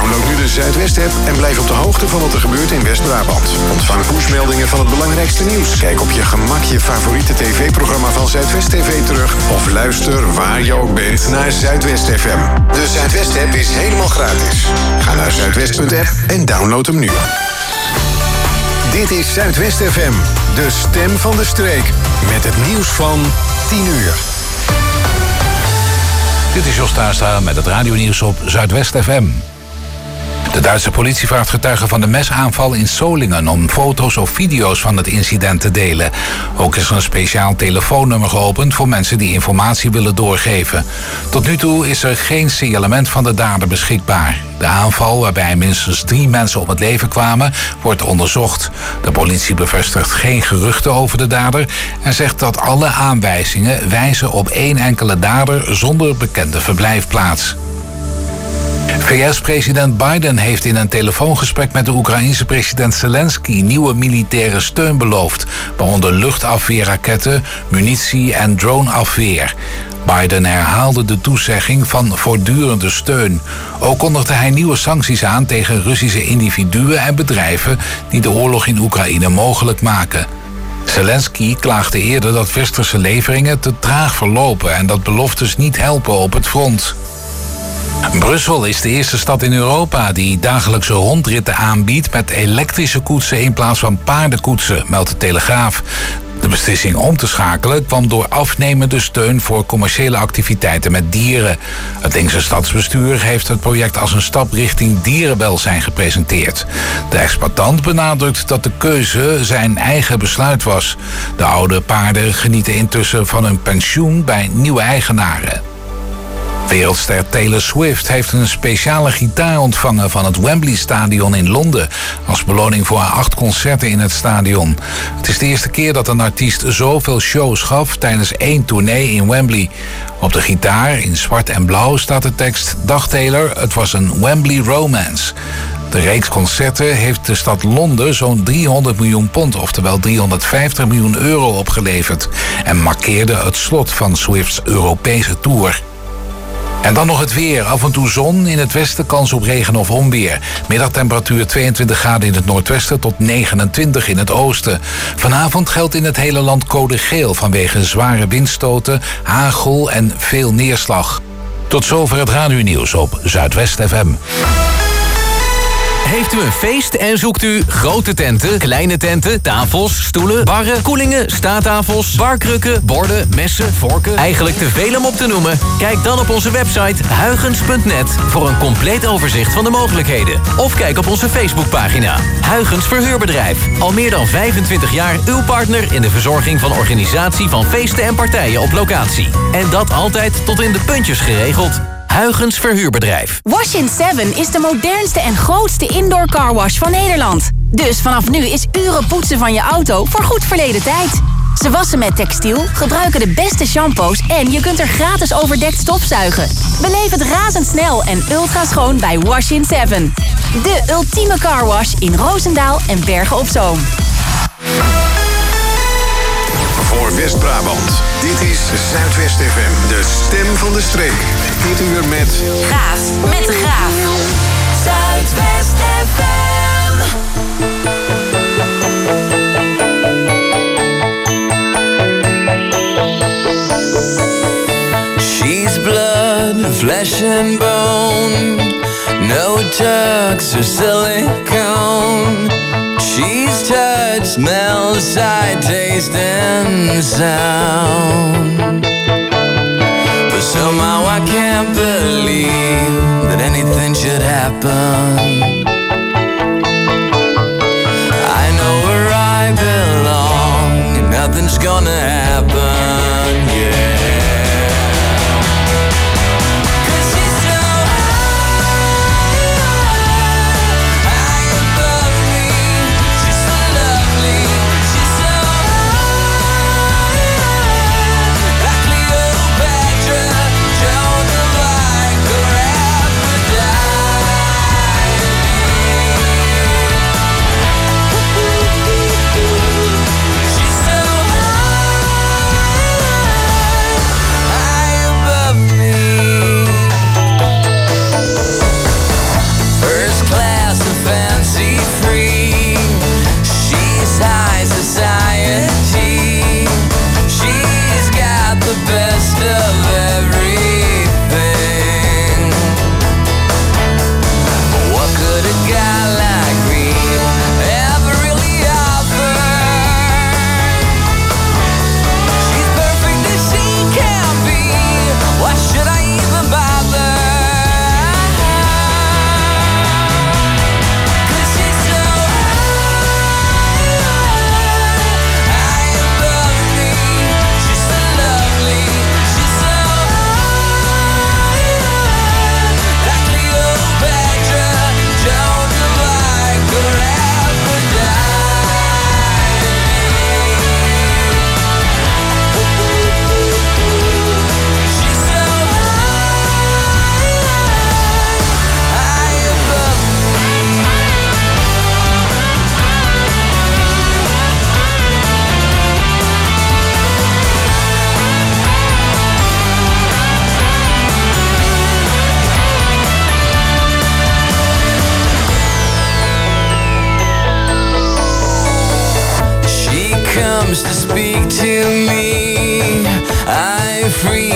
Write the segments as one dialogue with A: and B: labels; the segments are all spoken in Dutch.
A: Download nu de Zuidwest-app en blijf op de hoogte van wat er gebeurt in West-Brabant. Ontvang pushmeldingen van het belangrijkste nieuws. Kijk op je gemak je favoriete tv-programma van Zuidwest TV terug. Of luister waar je ook bent naar Zuidwest FM. De Zuidwest-app is helemaal gratis. Ga naar zuidwest.app en download hem nu. Dit is Zuidwest FM, de stem van de streek. Met het nieuws van 10 uur.
B: Dit is Jos Tuinstra met het radionieuws op Zuidwest FM. De Duitse politie vraagt getuigen van de mesaanval in Solingen om foto's of video's van het incident te delen. Ook is er een speciaal telefoonnummer geopend voor mensen die informatie willen doorgeven. Tot nu toe is er geen signalement van de dader beschikbaar. De aanval, waarbij minstens 3 mensen om het leven kwamen, wordt onderzocht. De politie bevestigt geen geruchten over de dader en zegt dat alle aanwijzingen wijzen op 1 enkele dader zonder bekende verblijfplaats. VS-president Biden heeft in een telefoongesprek met de Oekraïense president Zelensky nieuwe militaire steun beloofd, waaronder luchtafweerraketten, munitie en droneafweer. Biden herhaalde de toezegging van voortdurende steun. Ook kondigde hij nieuwe sancties aan tegen Russische individuen en bedrijven die de oorlog in Oekraïne mogelijk maken. Zelensky klaagde eerder dat westerse leveringen te traag verlopen en dat beloftes niet helpen op het front. Brussel is de eerste stad in Europa die dagelijkse rondritten aanbiedt met elektrische koetsen in plaats van paardenkoetsen, meldt de Telegraaf. De beslissing om te schakelen kwam door afnemende steun voor commerciële activiteiten met dieren. Het linkse stadsbestuur heeft het project als een stap richting dierenwelzijn gepresenteerd. De exploitant benadrukt dat de keuze zijn eigen besluit was. De oude paarden genieten intussen van hun pensioen bij nieuwe eigenaren. Wereldster Taylor Swift heeft een speciale gitaar ontvangen van het Wembley Stadion in Londen als beloning voor haar 8 concerten in het stadion. Het is de eerste keer dat een artiest zoveel shows gaf tijdens 1 tournee in Wembley. Op de gitaar in zwart en blauw staat de tekst: Dag Taylor, het was een Wembley romance. De reeks concerten heeft de stad Londen zo'n 300 miljoen pond, oftewel 350 miljoen euro opgeleverd, en markeerde het slot van Swifts Europese tour. En dan nog het weer. Af en toe zon, in het westen kans op regen of onweer. Middagtemperatuur 22 graden in het noordwesten tot 29 in het oosten. Vanavond geldt in het hele land code geel vanwege zware windstoten, hagel en veel neerslag. Tot zover het radionieuws op Zuidwest FM.
C: Heeft u een feest en zoekt u grote tenten, kleine tenten, tafels, stoelen, barren, koelingen, staattafels, barkrukken, borden, messen, vorken? Eigenlijk te veel om op te noemen? Kijk dan op onze website huygens.net voor een compleet overzicht van de mogelijkheden. Of kijk op onze Facebookpagina. Huygens Verhuurbedrijf. Al meer dan 25 jaar uw partner in de verzorging van organisatie van feesten en partijen op locatie. En dat altijd tot in de puntjes geregeld. Huygens Verhuurbedrijf.
D: Wash-in 7 is de modernste en grootste indoor carwash van Nederland. Dus vanaf nu is uren poetsen van je auto voor goed verleden tijd. Ze wassen met textiel, gebruiken de beste shampoos en je kunt er gratis overdekt stofzuigen. Beleef het razendsnel en ultra schoon bij Wash-in 7. De ultieme carwash in Roosendaal en Bergen op Zoom.
A: Voor West-Brabant, dit is Zuidwest FM, de stem van de streek. Dit uur met
E: Gaaf met de Graaf. Zuidwest FM.
F: She's blood, flesh and bone. No tucks or silicone. She's touch, smell, sight, taste, and sound. But somehow I can't believe that anything should happen. I know where I belong, and nothing's gonna happen, yeah.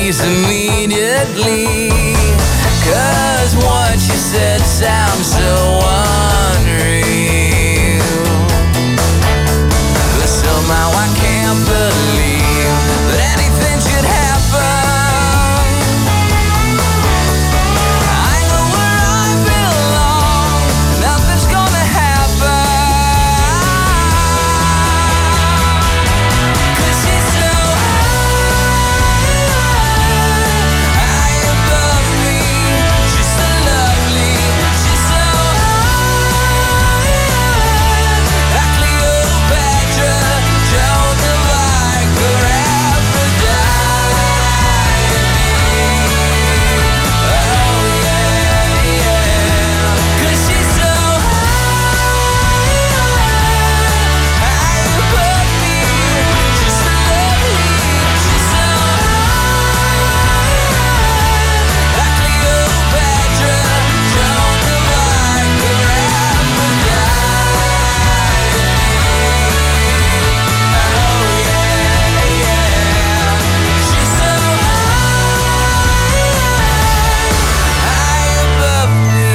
F: peace immediately. 'Cause what you said sounds so unreal. But somehow I can't believe that anything should happen. I know where I belong, nothing's gonna happen. 'Cause she's so high above me. She's so lovely, she's so high. Like Cleopatra, Joan of Arc, or Aphrodite. Oh yeah, yeah. 'Cause she's so high above me. She's so lovely, she's so high. Like Cleopatra, Joan of Arc, or Aphrodite. Oh yeah, yeah. She's so high above me.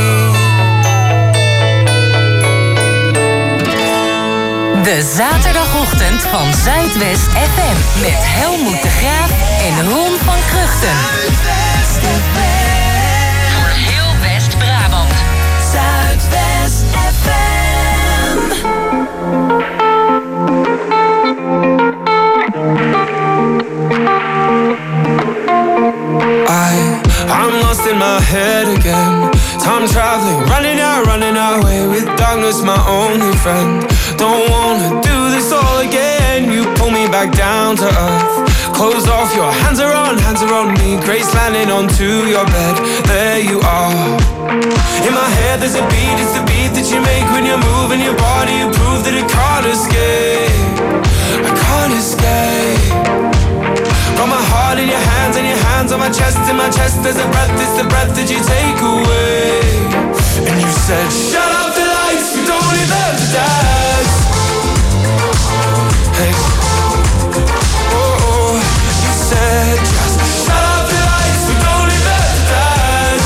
E: De zaterdagochtend van Zuidwest FM met Helmoet de Graaf en Ron van Kruchten. Voor heel West-Brabant. Zuidwest FM.
G: I'm lost in my head again. Time traveling, running away with darkness, my only friend. Don't wanna do this all again. You pull me back down to earth. Close off, your hands are on me. Grace landing onto your bed. There you are. In my head there's a beat, it's the beat that you make when you're moving your body. You prove that it can't escape. I can't escape. Got my heart in your hands and your hands on my chest. In my chest there's a breath, it's the breath that you take away. And you said, shut up the lights, we don't need them to dance. Hey, oh, you said, just shut up the lights, we don't need them to dance.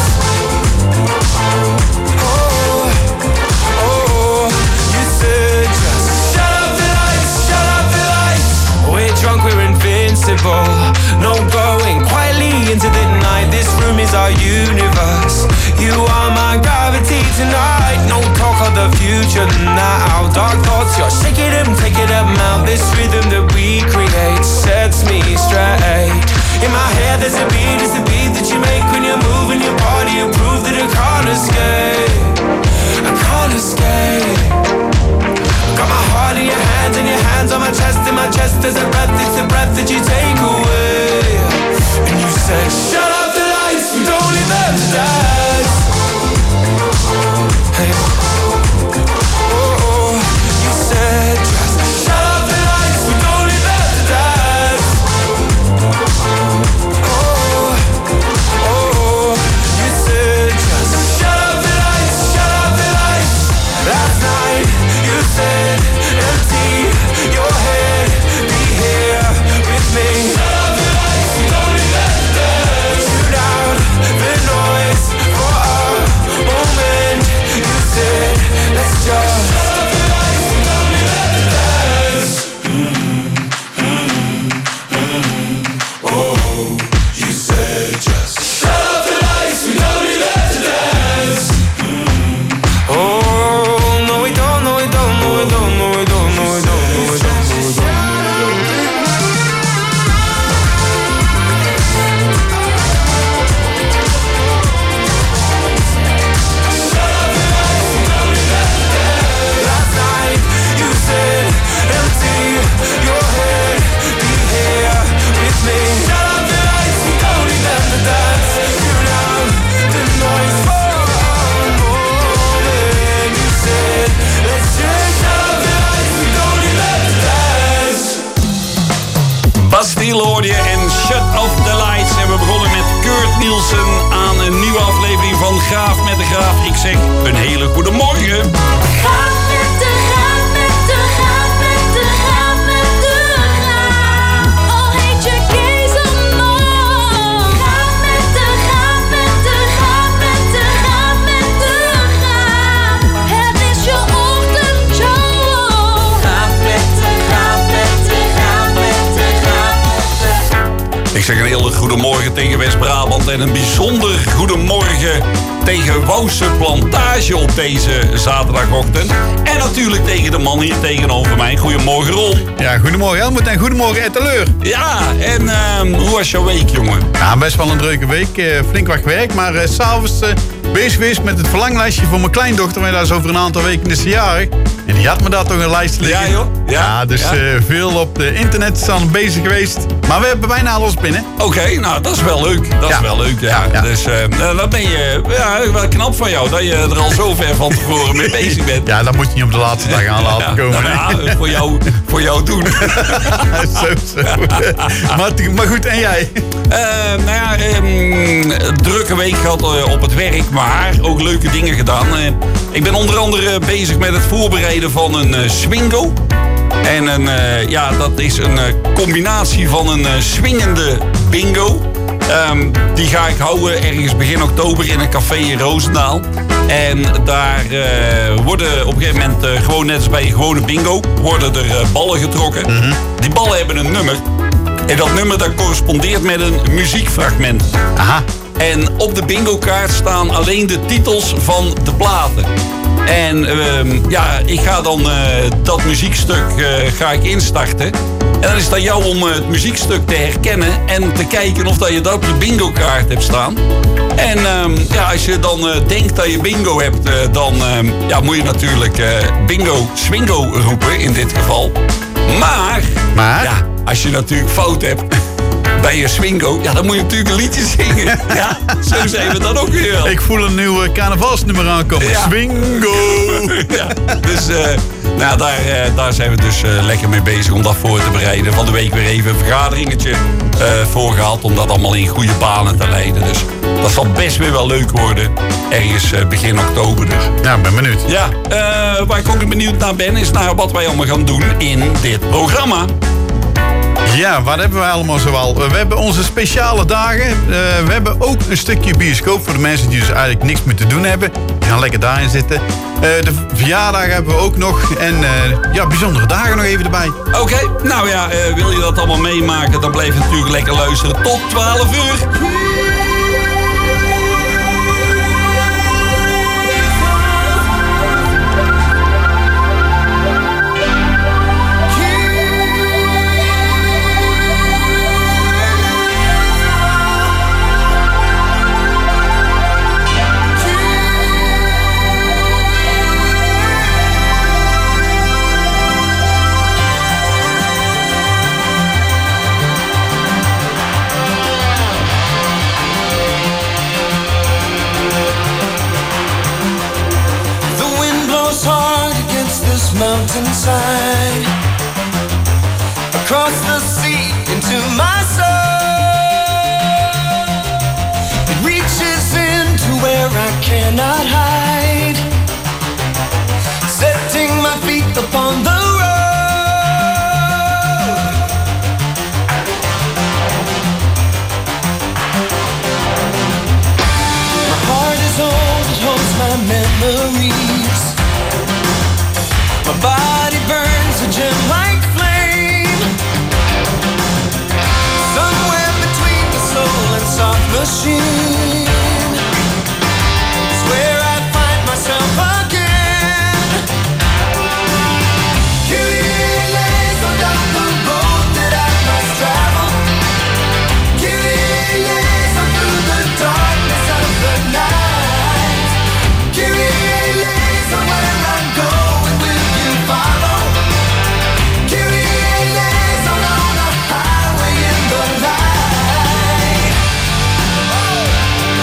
G: Oh, you said, just shut up the lights, shut up the lights. We're drunk, we're invincible. No going quietly into the night. This room is our universe. You are my gravity tonight. No talk of the future now. Dark thoughts, you're shaking them, taking them out. This rhythm that we create sets me straight. In my head there's a beat, it's the beat that you make when you're moving your body. You prove that I can't escape. I can't escape. Got my heart in your hands and your hands on my chest. In my chest there's a breath, it's the breath that you take away. And you said, shut up the lights, we don't need them to dance. Hey, oh, you said, just shut up the lights, we don't need them to dance. Oh, you said, just shut up the lights, shut up the lights. Last night you said, empty your head, be here with me. Shut up the lights, we don't need them to dance. Tune out the noise for a moment. You said, let's just shut up the lights, we don't need them to dance. Oh, you said just shut up the lights, we don't need them to dance. Oh, no we don't, no we don't, no we don't, no we don't, no we don't, no we don't, no we don't. Last night you said, empty your head, be here with me. Shut up the lights, we don't need them to dance. Tune out the noise for a moment. You said, let's just shut up the lights, we don't need them to dance.
H: Bastille hoorde je en Shut Off the Lights. En we begonnen met Kurt Nielsen aan een nieuwe aflevering van Graaf met de Graaf. Ik zeg een hele goede morgen.
E: Graaf met de Graaf, met de Graaf, met de Graaf, met de Graaf. Al heet je Kees of Noor.
H: Ik zeg een hele goedemorgen tegen West-Brabant en een bijzonder goedemorgen tegen Wouwse Plantage op deze zaterdagochtend. En natuurlijk tegen de man hier tegenover mij. Goedemorgen Ron.
I: Ja, goedemorgen Helmut en goedemorgen Etteleur.
H: Ja, en hoe was jouw week, jongen?
I: Ja, best wel een drukke week. Flink wat gewerkt, maar s'avonds bezig geweest met het verlanglijstje voor mijn kleindochter. Maar dat is over een aantal weken is ze jarig. En die had me daar toch een lijst liggen.
H: Ja, joh. Ja,
I: dus veel op de internet staan bezig geweest. Maar we hebben bijna alles binnen.
H: Oké, nou dat is wel leuk. Dat is wel leuk, ja. Dus dan ben je wel knap van jou dat je er al zo ver van tevoren mee bezig bent.
I: Ja, dat moet je niet op de laatste dag aan laten komen.
H: Voor jou doen.
I: Zo. Maar goed, en jij?
H: Drukke week gehad op het werk, maar ook leuke dingen gedaan. Ik ben onder andere bezig met het voorbereiden van een swingo. En dat is een combinatie van een swingende bingo. Die ga ik houden ergens begin oktober in een café in Roosendaal. En daar worden op een gegeven moment, gewoon net als bij een gewone bingo, worden er ballen getrokken. Mm-hmm. Die ballen hebben een nummer. En dat nummer dat correspondeert met een muziekfragment.
I: Aha.
H: En op de bingo-kaart staan alleen de titels van de platen. En ik ga dan dat muziekstuk ga ik instarten. En dan is het aan jou om het muziekstuk te herkennen en te kijken of dat je dat op je bingo-kaart hebt staan. En als je dan denkt dat je bingo hebt, dan moet je natuurlijk bingo, swingo roepen in dit geval. Maar? Ja, als je natuurlijk fout hebt bij je swingo, dan moet je natuurlijk een liedje zingen. Ja, zo zijn we dan ook weer wel.
I: Ik voel een nieuw carnavalsnummer aankomen. Ja. Swingo!
H: Ja, dus daar zijn we dus lekker mee bezig om dat voor te bereiden. Van de week weer even een vergaderingetje voorgehaald om dat allemaal in goede banen te leiden. Dus dat zal best weer wel leuk worden. Ergens begin oktober dus.
I: Ja, ik ben benieuwd.
H: Ja, waar ik ook benieuwd naar ben, is naar wat wij allemaal gaan doen in dit programma.
I: Ja, wat hebben we allemaal zoal? We hebben onze speciale dagen. We hebben ook een stukje bioscoop voor de mensen die dus eigenlijk niks meer te doen hebben. Die gaan lekker daarin zitten. De verjaardag hebben we ook nog. En bijzondere dagen nog even erbij.
H: Oké, wil je dat allemaal meemaken, dan blijf je natuurlijk lekker luisteren tot 12 uur.
F: Mountainside, across the sea into my soul. It reaches into where I cannot hide, setting my feet upon the road. My heart is old, it holds my memories. My body burns a gem-like flame, somewhere between the soul and soft machine. It's where I find myself again. Cutie lays down the road that I must travel. Cutie lays through the darkness of the night. Cutie lays where I'm going. Follow. Cutie lays on a highway in the light.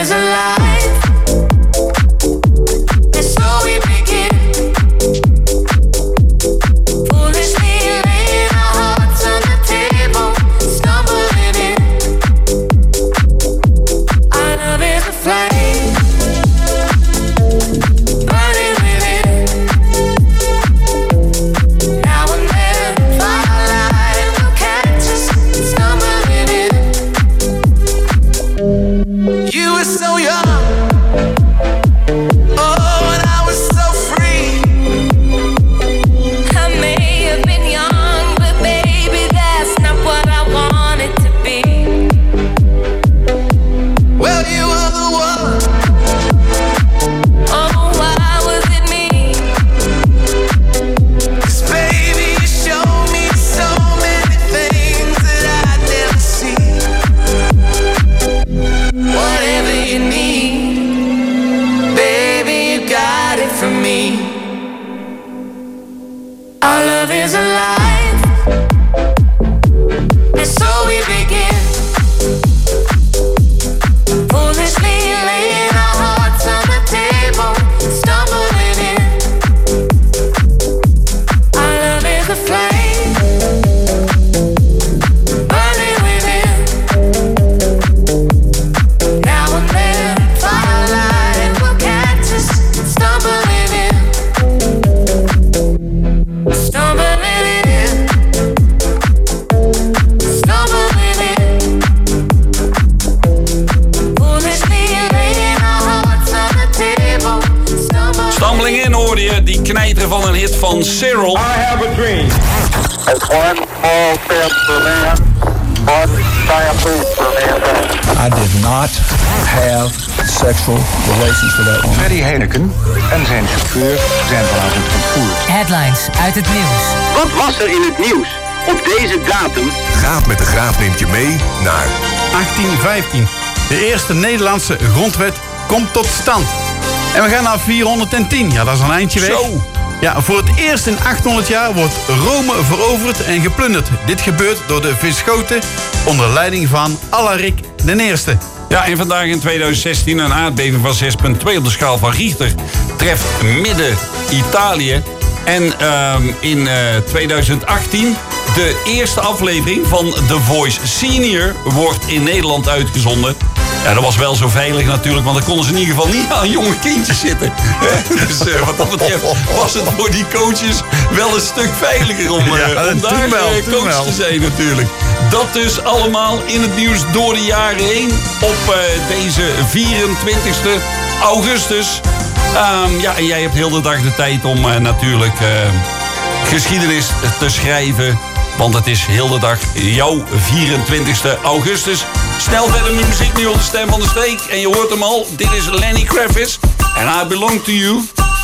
F: is alive. And so we begin. Foolishly laying our hearts on the table, stumbling in. Our love is a flame, burning within. Now and then, firelight will catch us, stumbling in. You were so young, oh, and I was so free. I may have been young, but baby, that's not what I wanted to be. Well, you were the one. Oh, why was it me? 'Cause baby, you showed me so many things that I'd never see. Whatever you need, baby, you got it from me. Our love is alive, and so we begin. Foolishly laying our hearts on the table, stumbling in. Our love is a flame, burning within. Now and then, firelight will catch us, stumbling in. Stumbling in. Stumbling in. Foolishly laying our hearts on the table,
H: Stumbling in hoorde je, die knijter van een hit van Cyril.
J: I have a dream.
K: It's one small step for man, one giant leap for mankind.
L: I did not have sexual relations with that woman.
M: Freddy Heineken en zijn chauffeur zijn vanavond ontvoerd.
E: Headlines uit het nieuws.
N: Wat was er in het nieuws op deze datum?
O: Gaaf met de Graaf neemt je mee naar
I: 1815. De eerste Nederlandse grondwet komt tot stand. En we gaan naar 410. Ja, dat is een eindje weg.
H: Zo.
I: Ja, voor het eerst in 800 jaar wordt Rome veroverd en geplunderd. Dit gebeurt door de Visigoten onder leiding van Alaric I.
H: Ja, en vandaag in 2016 een aardbeving van 6,2 op de schaal van Richter treft midden-Italië. En in 2018 de eerste aflevering van The Voice Senior wordt in Nederland uitgezonden. Ja, dat was wel zo veilig natuurlijk, want dan konden ze in ieder geval niet aan jonge kindjes zitten. Dus wat dat betreft was het voor die coaches wel een stuk veiliger om daar coach te zijn natuurlijk. Dat dus allemaal in het nieuws door de jaren heen op deze 24 augustus. Ja, en jij hebt heel de dag de tijd om natuurlijk geschiedenis te schrijven. Want het is heel de dag jouw 24 augustus. Snel verder met muziek nu op de stem van de streek. En je hoort hem al, dit is Lenny Kravitz. And I Belong to You.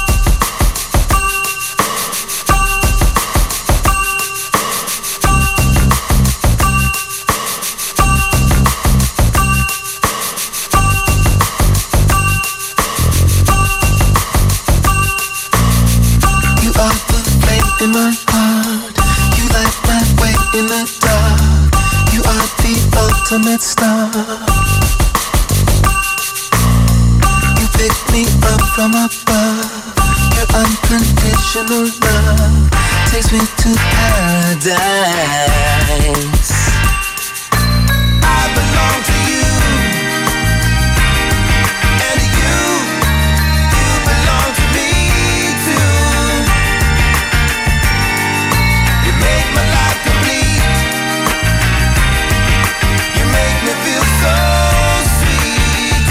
F: You are the flame in my heart. You light my way in the dark. You are the ultimate star. You pick me up from above. Your unconditional love takes me to paradise. I belong to you. And you belong to me too. You make my life complete. You make me feel so sweet.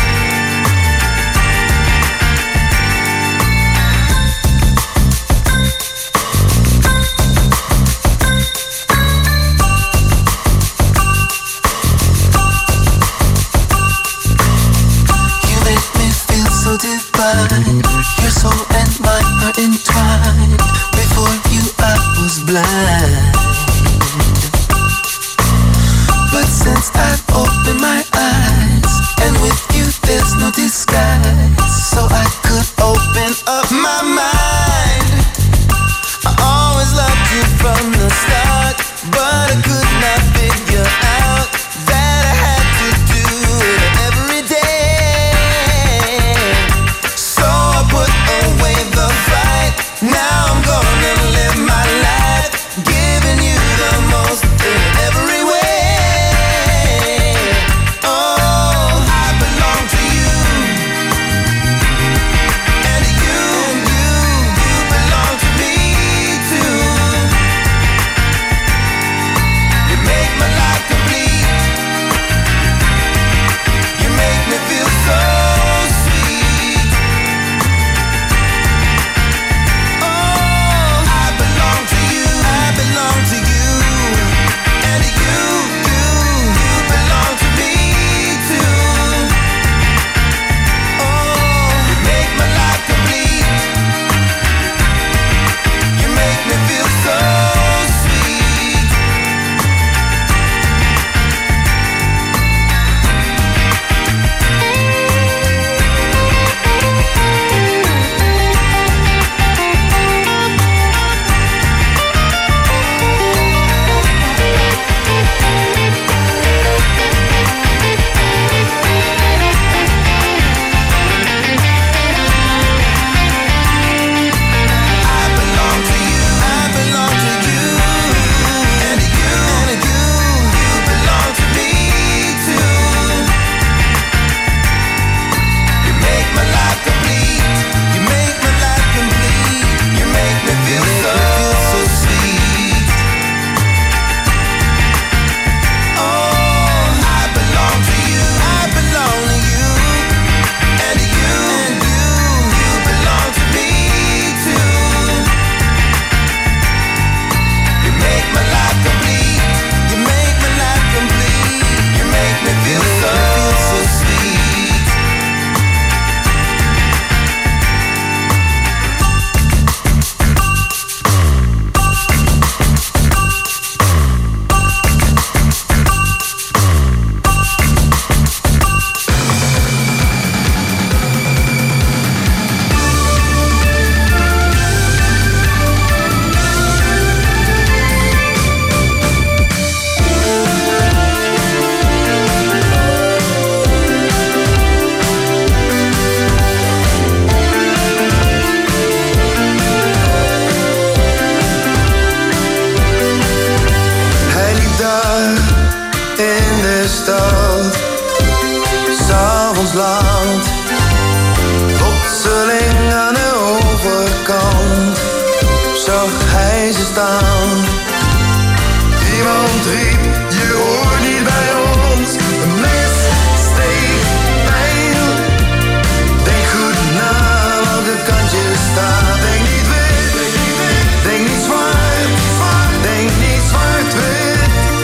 J: daar in de stad, 's avonds laat, plotseling aan de overkant zag hij ze staan. Iemand riep, je hoort niet bij ons, een mes, steek, pijl. Denk goed na welke kant je staat. Denk niet wit, denk niet zwart, denk niet zwart-wit.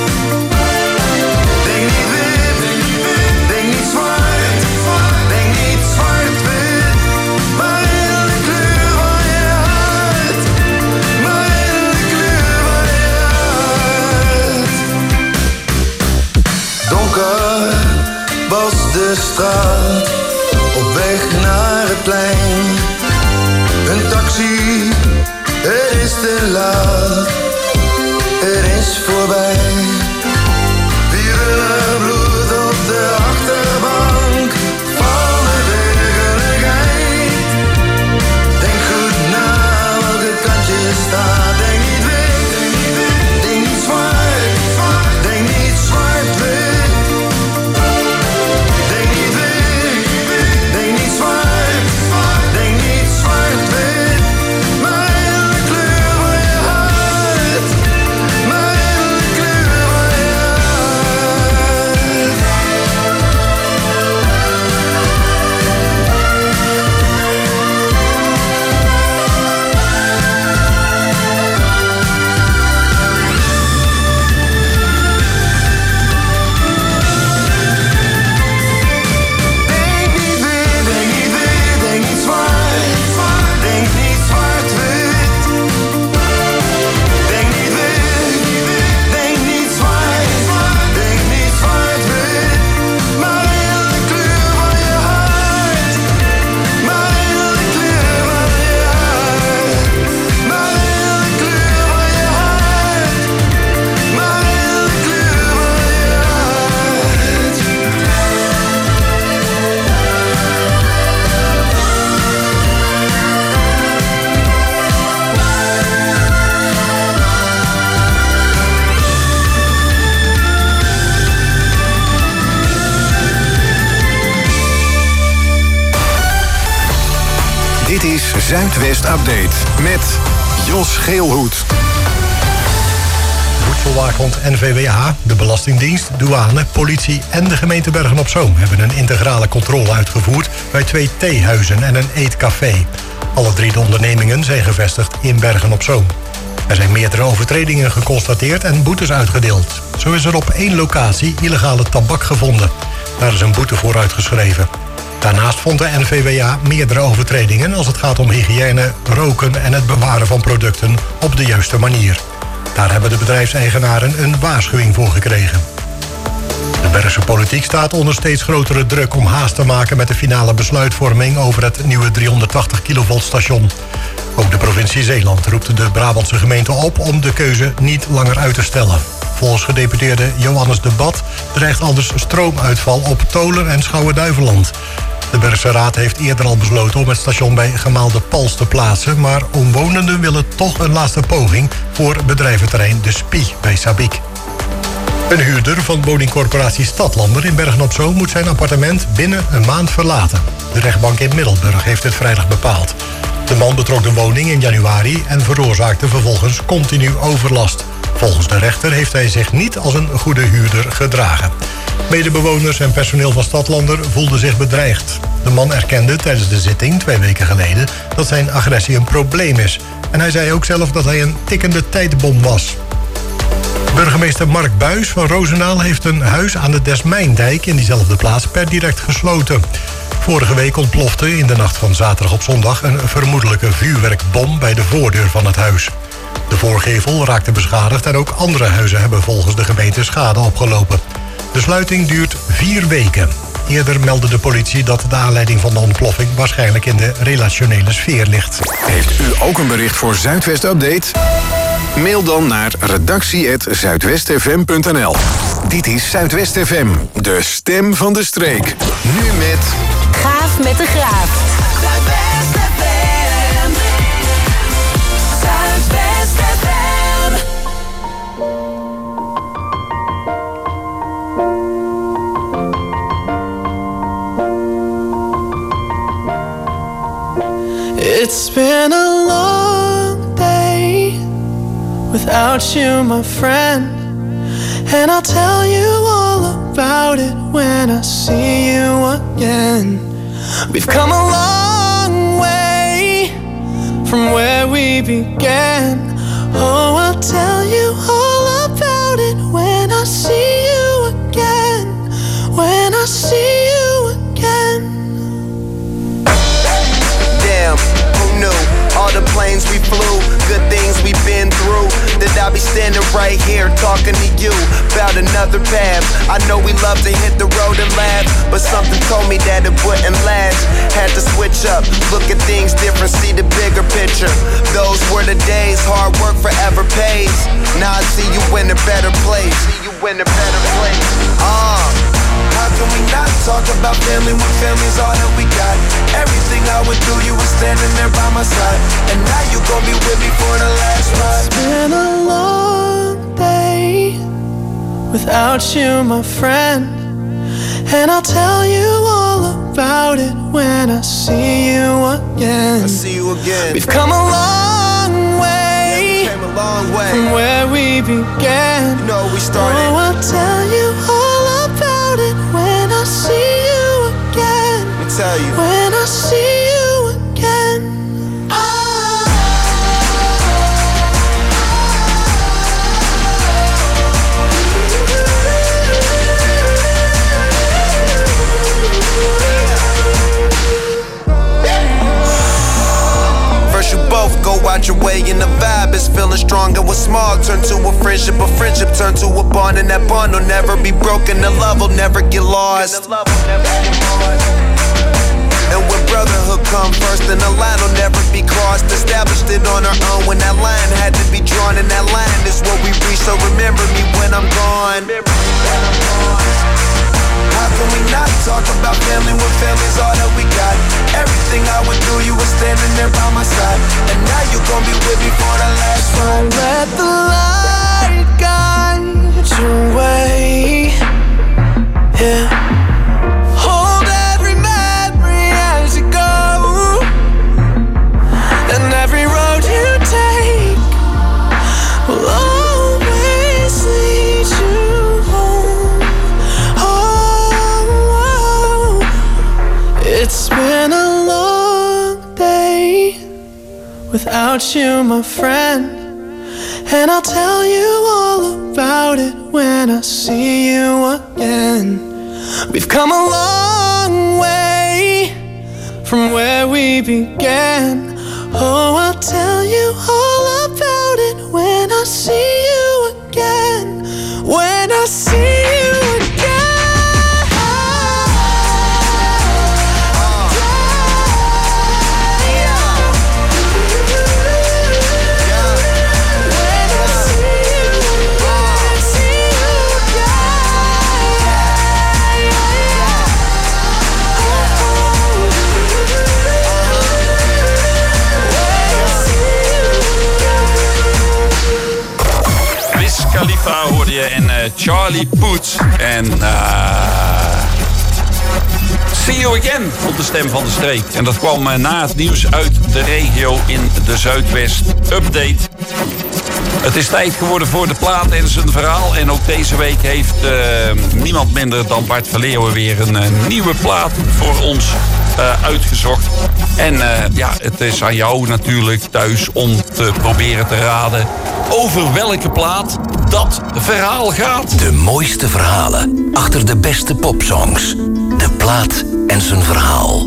J: Denk niet wit, denk niet zwart, denk niet zwart-wit. Maar in de kleur van je hart, maar in de kleur van je hart. Donker was de straat, op weg naar het plein. Een taxi, het is te laat, het is voorbij. Wieren bloed op de achterbank van de werkelijkheid. Denk goed na welke kant je staat. Denk niet wit, denk niet zwart, denk niet zwart-wit. Denk niet wit, denk niet zwart, denk niet zwart-wit. Maar in de kleur van je hart, maar in de kleur van je Denk niet wit, denk niet wit, denk niet zwart, denk niet zwart-wit. Denk niet wit, denk niet zwart, denk niet zwart-wit. Maar in de kleur van je hart, maar in de kleur van je hart, maar in de kleur van je hart, maar in de kleur van je hart.
A: Dit is Zuidwest Update met Jos Geelhoed.
P: Voedselwaakhond NVWA, de Belastingdienst, douane, politie en de gemeente Bergen-op-Zoom hebben een integrale controle uitgevoerd bij 2 theehuizen en een eetcafé. Alle 3 de ondernemingen zijn gevestigd in Bergen-op-Zoom. Er zijn meerdere overtredingen geconstateerd en boetes uitgedeeld. Zo is er op 1 locatie illegale tabak gevonden. Daar is een boete voor uitgeschreven. Daarnaast vond de NVWA meerdere overtredingen als het gaat om hygiëne, roken en het bewaren van producten op de juiste manier. Daar hebben de bedrijfseigenaren een waarschuwing voor gekregen. De Bergse politiek staat onder steeds grotere druk om haast te maken met de finale besluitvorming over het nieuwe 380 kV station. Ook de provincie Zeeland roept de Brabantse gemeente op om de keuze niet langer uit te stellen. Volgens gedeputeerde Johannes de Bad dreigt anders stroomuitval op Tolen en Schouwen-Duiveland. De Bergse Raad heeft eerder al besloten om het station bij Gemaalde Pals te plaatsen, maar omwonenden willen toch een laatste poging voor bedrijventerrein De Spie bij Sabiek. Een huurder van woningcorporatie Stadlander in Bergen-op-Zoom moet zijn appartement binnen een maand verlaten. De rechtbank in Middelburg heeft het vrijdag bepaald. De man betrok de woning in januari en veroorzaakte vervolgens continu overlast. Volgens de rechter heeft hij zich niet als een goede huurder gedragen. Medebewoners en personeel van Stadlander voelden zich bedreigd. De man erkende tijdens de zitting 2 weken geleden dat zijn agressie een probleem is. En hij zei ook zelf dat hij een tikkende tijdbom was. Burgemeester Mark Buijs van Roosendaal heeft een huis aan de Desmijndijk in diezelfde plaats per direct gesloten. Vorige week ontplofte in de nacht van zaterdag op zondag een vermoedelijke vuurwerkbom bij de voordeur van het huis. De voorgevel raakte beschadigd en ook andere huizen hebben volgens de gemeente schade opgelopen. De sluiting duurt 4 weken. Eerder meldde de politie dat de aanleiding van de ontploffing waarschijnlijk in de relationele sfeer ligt.
A: Heeft u ook een bericht voor Zuidwest Update? Mail dan naar redactie@zuidwestfm.nl. Dit is Zuidwest FM, de stem van de streek. Nu met...
E: Gaaf met de Graaf. Zuidwest FM. Zuidwest FM.
F: It's been a long day without you, my friend, and I'll tell you all about it when I see you again. We've come a long way from where we began. Oh, I'll tell you all about it when I see you again. When I see you again.
Q: Damn, who knew? All the planes we flew, good things we've been through. That I'll be standing right here talking to you about another path. I know we love to hit the road and laugh, but something told me that it wouldn't last. Had to switch up, look at things different, see the bigger picture. Those were the days, hard work forever pays. Now I see you in a better place. See you in a better place. How can we not talk about family when family's all that we got? Everything I would do, you were standing there by my side, and now you gon' be with me for the last ride.
F: It's been a long day without you, my friend, and I'll tell you all about it when I see you again.
Q: I see you again.
F: We've come a long way,
Q: yeah, we came a long way
F: from where we began.
Q: You know we started.
F: Oh, I'll tell you all about it when I see you again.
Q: Let me tell you.
F: When I see you again.
Q: First you both go out your way and the vibe is feeling strong. And what's small turn to a friendship turn to a bond, and that bond will never be broken. The love will never get lost. And when brotherhood come first, then the line will never be crossed. Established it on our own when that line had to be drawn, and that line is what we reach. So remember me when I'm gone. How can we not talk about family when family's all that we got? Everything I would do, you were standing there by my side, and now you gon' be with me for the last ride.
F: Let the light guide your way. Yeah. Hold every memory as you go, and every road you take will always lead you home. Oh, it's been a long day without you, my friend, and I'll tell you all about it when I see you again. We've come a long way from where we began. Oh, I'll tell you all about it when I see you again. When I see you again.
H: Khalifa hoorde je en Charlie Puth en See You Again op de stem van de streek. En dat kwam na het nieuws uit de regio in de Zuidwest Update. Het is tijd geworden voor de plaat en zijn verhaal. En ook deze week heeft niemand minder dan Bart van Leeuwen weer een nieuwe plaat voor ons uitgezocht. En ja, het is aan jou natuurlijk thuis om te proberen te raden over welke plaat dat verhaal gaat.
R: De mooiste verhalen achter de beste popsongs. De plaat en zijn verhaal.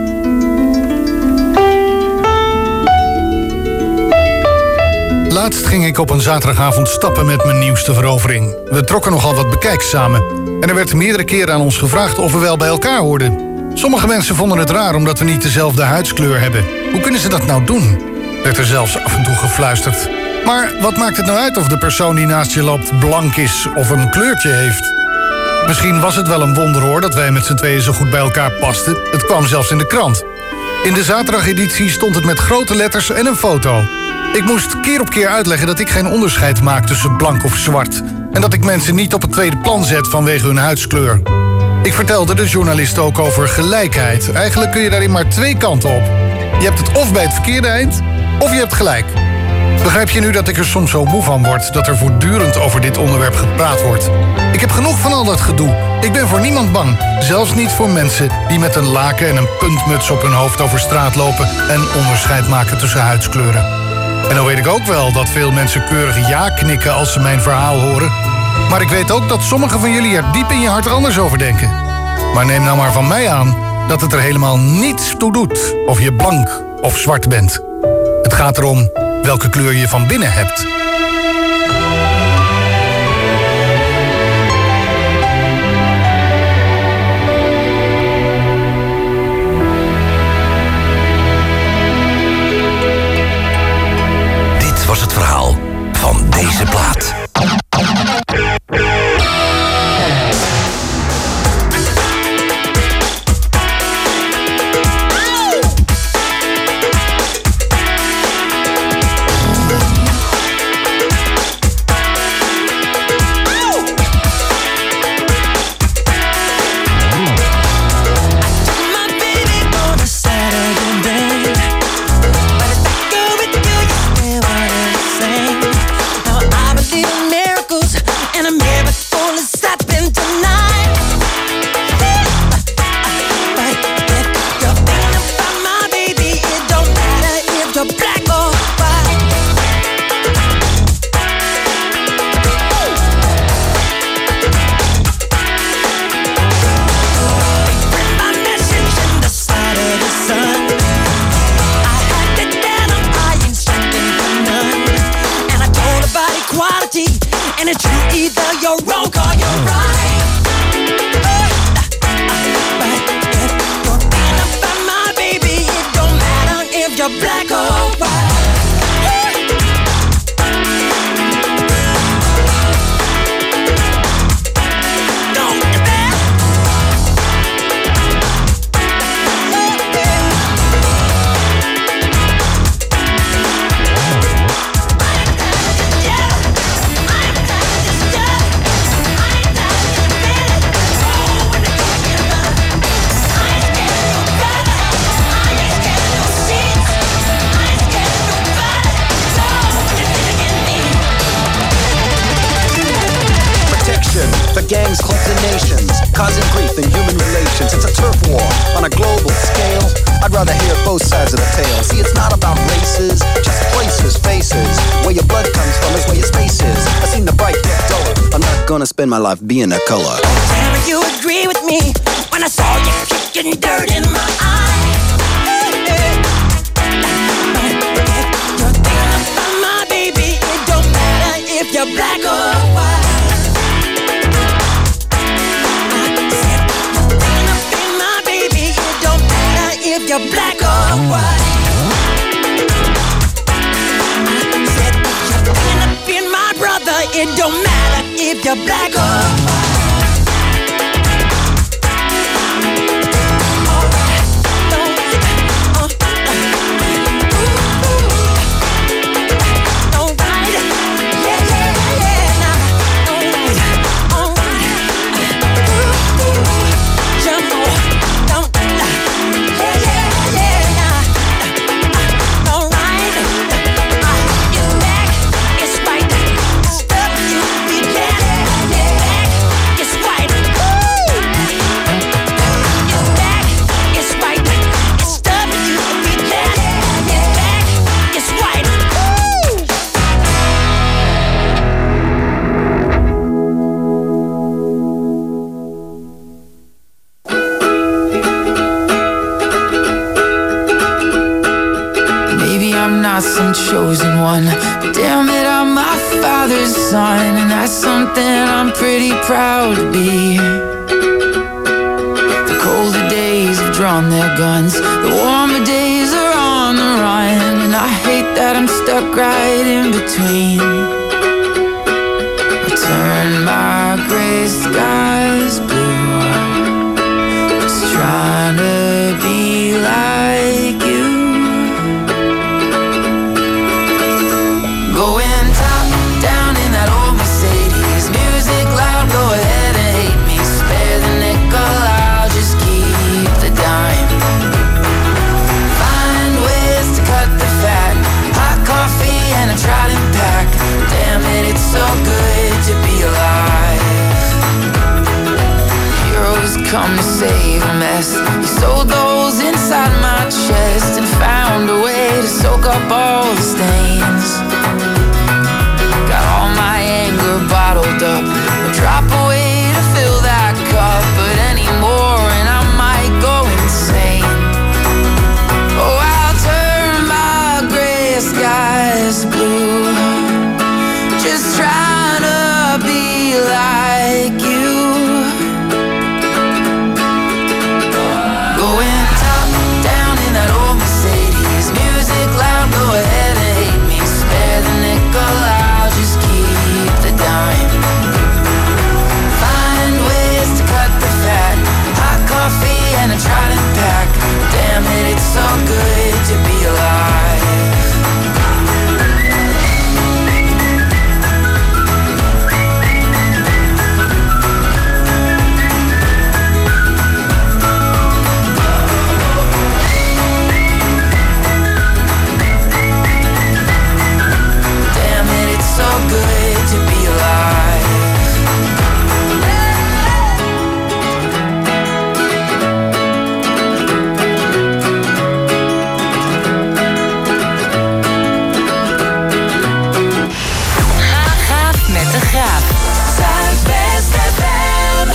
S: Laatst ging ik op een zaterdagavond stappen met mijn nieuwste verovering. We trokken nogal wat bekijks samen. En er werd meerdere keren aan ons gevraagd of we wel bij elkaar hoorden. Sommige mensen vonden het raar omdat we niet dezelfde huidskleur hebben. Hoe kunnen ze dat nou doen? Werd er zelfs af en toe gefluisterd. Maar wat maakt het nou uit of de persoon die naast je loopt blank is of een kleurtje heeft? Misschien was het wel een wonder hoor dat wij met z'n tweeën zo goed bij elkaar pasten. Het kwam zelfs in de krant. In de zaterdageditie stond het met grote letters en een foto. Ik moest keer op keer uitleggen dat ik geen onderscheid maak tussen blank of zwart. En dat ik mensen niet op het tweede plan zet vanwege hun huidskleur. Ik vertelde de journalist ook over gelijkheid. Eigenlijk kun je daarin maar twee kanten op. Je hebt het of bij het verkeerde eind, of je hebt gelijk. Begrijp je nu dat ik er soms zo moe van word dat er voortdurend over dit onderwerp gepraat wordt? Ik heb genoeg van al dat gedoe. Ik ben voor niemand bang. Zelfs niet voor mensen die met een laken en een puntmuts op hun hoofd over straat lopen en onderscheid maken tussen huidskleuren. En dan weet ik ook wel dat veel mensen keurig ja knikken als ze mijn verhaal horen. Maar ik weet ook dat sommigen van jullie er diep in je hart anders over denken. Maar neem nou maar van mij aan dat het er helemaal niets toe doet of je blank of zwart bent. Het gaat erom welke kleur je van binnen hebt.
R: Dit was het verhaal van deze plaat.
J: And it's true, either you're wrong or you're right. But if you're thinking about my baby, it don't matter if you're black or white.
T: The gangs, clubs, and nations, causing grief in human relations. It's a turf war on a global scale. I'd rather hear both sides of the tale. See, it's not about races, just places, faces. Where your blood comes from is where your space is. I've seen the bright get duller. I'm not gonna spend my life being a color.
J: Never you agree with me when I saw you kicking dirt in my eye. But if you're thinking about my baby, it don't matter if you're black or white. If you're black or white, I said if you're thinking of being my brother, it don't matter if you're black or white.
U: Some chosen one, but damn it, I'm my father's son, and that's something I'm pretty proud to be. The colder days have drawn their guns, the warmer days are on the run, and I hate that I'm stuck right in between. I turn my gray skies blue, just trying to be like you. Going top down in that old Mercedes, music loud, go ahead and hate me. Spare the nickel, I'll just keep the dime. Find ways come to save a mess. You sewed those inside my chest and found a way to soak up all the stains. Got all my anger bottled up, a drop away to fill that cup, but anymore and I might go insane. Oh, I'll turn my gray skies blue, just trying to be like you. Going top down in that old Mercedes, music loud, go ahead and hate me. Spare the nickel, I'll just keep the dime. Find ways to cut the fat, hot coffee and a Trident pack. Damn it, it's so good to be alive. So good to be alive.
E: Gaaf met de Graaf.
U: Zuidwest FM.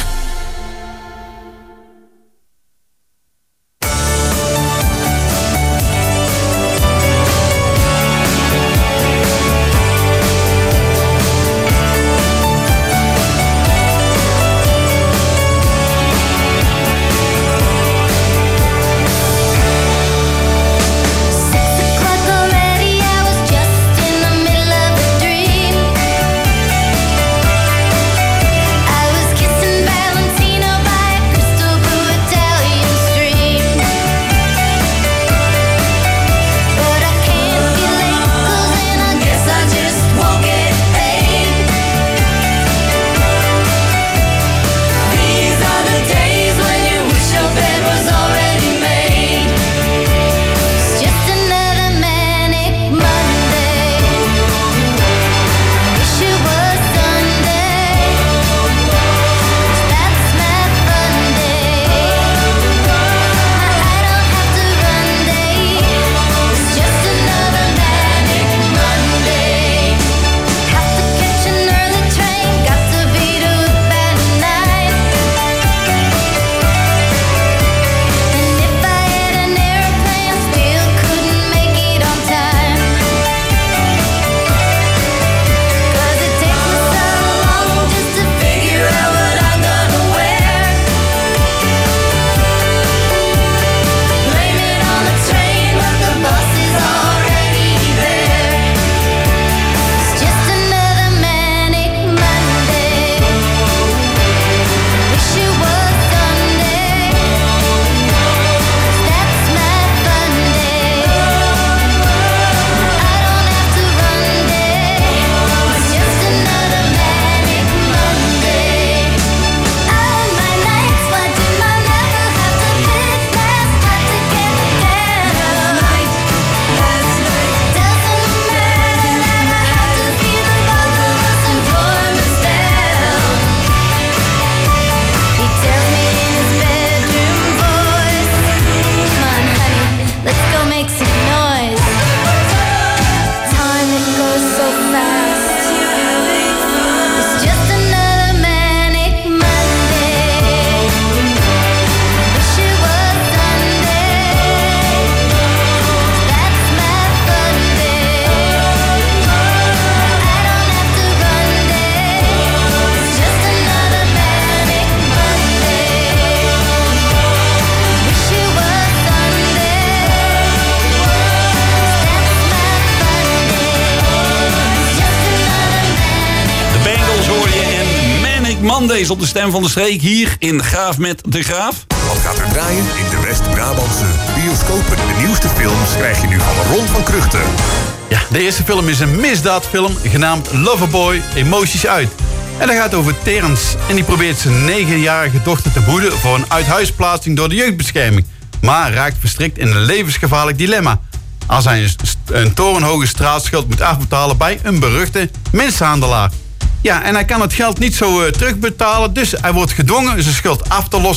H: Mondays op de stem van de streek hier in Graaf met de Graaf.
O: Wat gaat er draaien in de West-Brabantse bioscopen? De nieuwste films krijg je nu van Ron van Kruchten.
I: Ja, de eerste film is een misdaadfilm genaamd Loverboy, Emoties Uit. En dat gaat over Terence. En die probeert zijn 9-jarige dochter te behoeden voor een uithuisplaatsing door de jeugdbescherming. Maar raakt verstrikt in een levensgevaarlijk dilemma. Als hij een torenhoge straatschuld moet afbetalen bij een beruchte mensenhandelaar. Ja, en hij kan het geld niet zo terugbetalen, dus hij wordt gedwongen zijn schuld af te lossen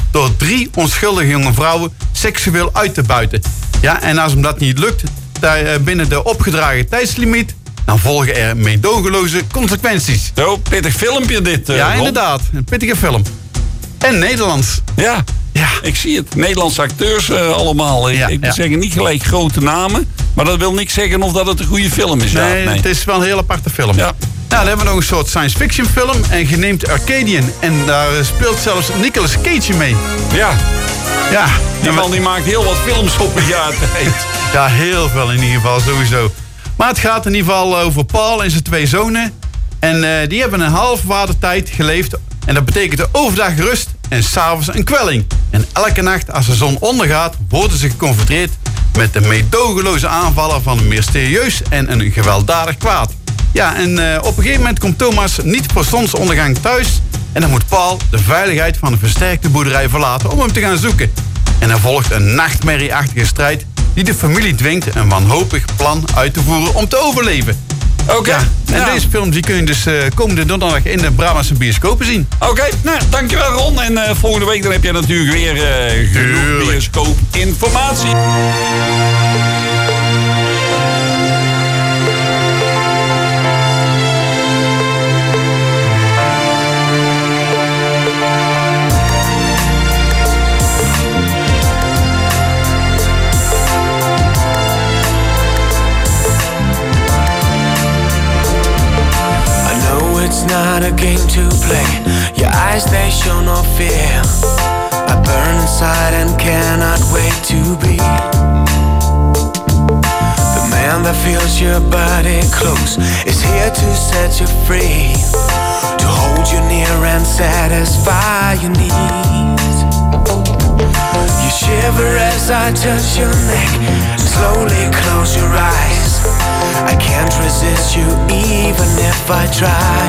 I: door 3 onschuldige jonge vrouwen seksueel uit te buiten. Ja, en als hem dat niet lukt binnen de opgedragen tijdslimiet, dan volgen er meedogenloze consequenties.
H: Zo, pittig filmpje dit.
I: Ja,
H: Ron.
I: inderdaad. Een pittige film. En Nederlands.
H: Ja, ik zie het. Nederlandse acteurs allemaal. Ik moet zeggen, niet gelijk grote namen. Maar dat wil niks zeggen of dat het een goede film is.
I: Nee, het is wel een heel aparte film. Ja. Nou, dan hebben we nog een soort science fiction film. En genaamd Arcadian. En daar speelt zelfs Nicolas Cage mee.
H: Ja. Die man die maakt heel wat films op een jaar tijd.
I: Ja, heel veel in ieder geval, sowieso. Maar het gaat in ieder geval over Paul en zijn 2 zonen. En die hebben een halfwaardetijd geleefd. En dat betekent overdag rust en s'avonds een kwelling. En elke nacht als de zon ondergaat, worden ze geconfronteerd met de meedogenloze aanvallen van een mysterieus en een gewelddadig kwaad. Ja, en op een gegeven moment komt Thomas niet voor zonsondergang thuis. En dan moet Paul de veiligheid van de versterkte boerderij verlaten om hem te gaan zoeken. En er volgt een nachtmerrieachtige strijd die de familie dwingt een wanhopig plan uit te voeren om te overleven.
H: Oké.
I: En deze films die kun je dus komende donderdag in de Brabantse bioscopen zien.
H: Oké, nou, dankjewel Ron. En volgende week dan heb je natuurlijk weer genoeg bioscoopinformatie.
F: It's not a game to play. Your eyes, they show no fear. I burn inside and cannot wait to be the man that feels your body close, is here to set you free, to hold you near and satisfy your needs. You shiver as I touch your neck, slowly close your eyes. I can't resist you even if I try.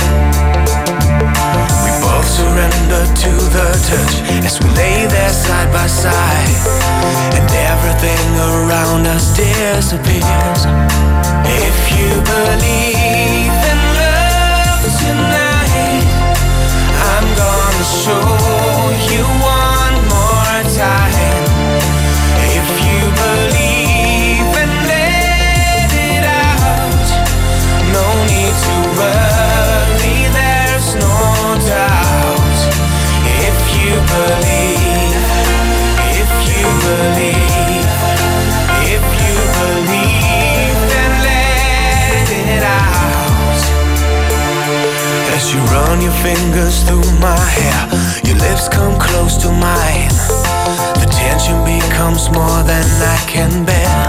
F: We both surrender to the touch as we lay there side by side, and everything around us disappears. If you believe in love tonight, I'm gonna show you one more time. If you believe and let it out, no need to worry, there's no doubt. If you believe, if you believe, if you believe, then let it out. As you run your fingers through my hair, your lips come close to mine. The tension becomes more than I can bear.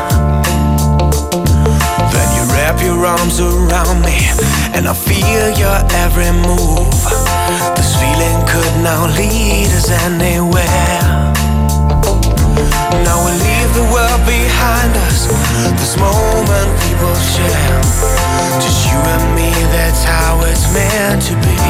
F: Then you wrap your arms around me, and I feel your every move. This feeling could now lead us anywhere. Now we leave the world behind us, this moment we will share. Just you and me, that's how it's meant to be.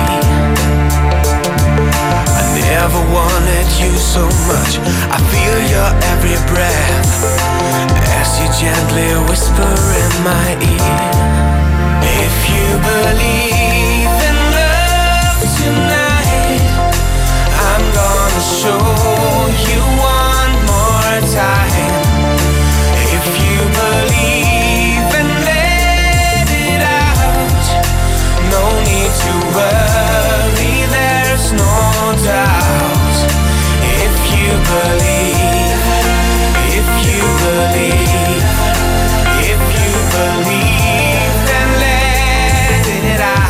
F: I never wanted you so much, I feel your every breath as you gently whisper in my ear. If you believe in love tonight, I'm gonna show you one more time. If you believe and let it out, no need to worry, there's no doubt. If you believe, if you believe, if you believe, then let it out.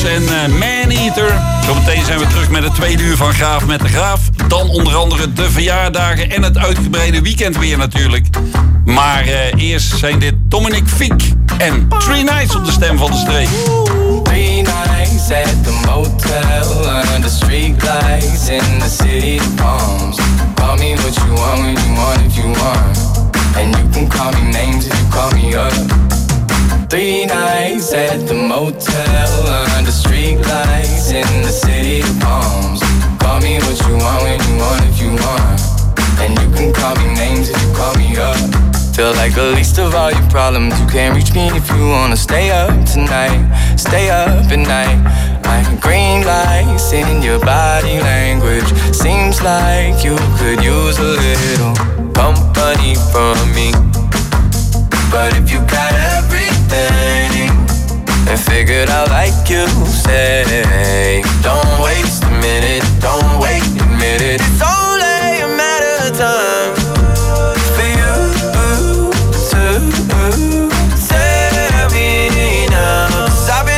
H: en Man-Eater. Zometeen zijn we terug met het tweede uur van Graaf met de Graaf. Dan onder andere de verjaardagen en het uitgebreide weekend weer natuurlijk. Maar eerst zijn dit Dominic Fiek en 3 Nights op de stem van de streek.
U: 3 nights at the motel under street lights in the city of palms. Call me what you want when you want if you want. And you can call me names if you call me up. 3 nights at the motel under street lights in the city of palms. Call me what you want when you want if you want. And you can call me names if you call me up. Feel like the least of all your problems. You can't reach me if you wanna stay up tonight. Stay up at night. Like green lights in your body language. Seems like you could use a little company from me. But if you got everything and figured out like you say, don't waste a minute, don't wait a minute. It's only a matter of time for you to tell me now. 'Cause I've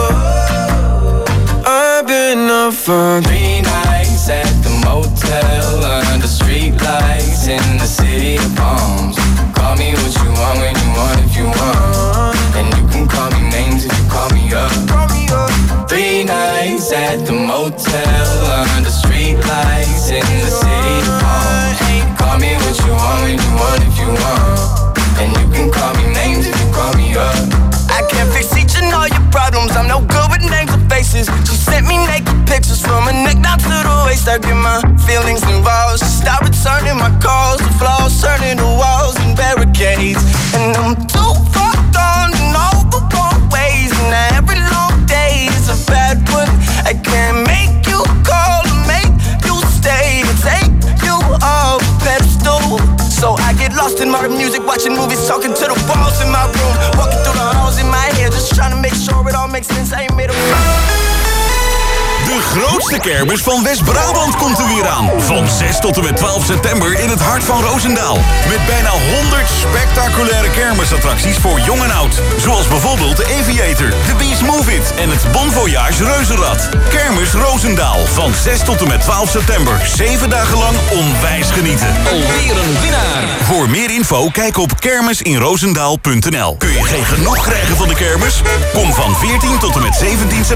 U: been up for 3 nights at the motel under street lights in the city of palms. Call me what you want when you want if you want. And you can call me names if you call me up. 3 nights at the motel under street lights in the city of palms. Call me what you want when you want if you want. And you can call me names if you call me up. I can't fix each and all your problems. I'm no good with names or faces. She sent me naked pictures from her neck down to the waist. I get my feelings involved. She stopped returning my calls. The flaws turning to walls and barricades. And I'm too far gone in all the wrong ways. And every long day is a bad one. I can't make you call or make you stay to take you off a pedestal. So I get lost in modern music, watching movies, talking to the walls in my room, walking through the halls in my head, just trying to make sure it all makes sense. I ain't made a
B: De grootste kermis van West-Brabant komt er weer aan. Van 6 tot en met 12 september in het hart van Roosendaal. Met bijna 100 spectaculaire kermisattracties voor jong en oud. Zoals bijvoorbeeld de Aviator, de Beast Move It en het Bon Voyage Reuzenrad. Kermis Roosendaal van 6 tot en met 12 september. 7 dagen lang onwijs genieten.
C: Alweer een winnaar.
B: Voor meer info kijk op kermisinroosendaal.nl. Kun je geen genoeg krijgen van de kermis? Kom van 14 tot en met 17 september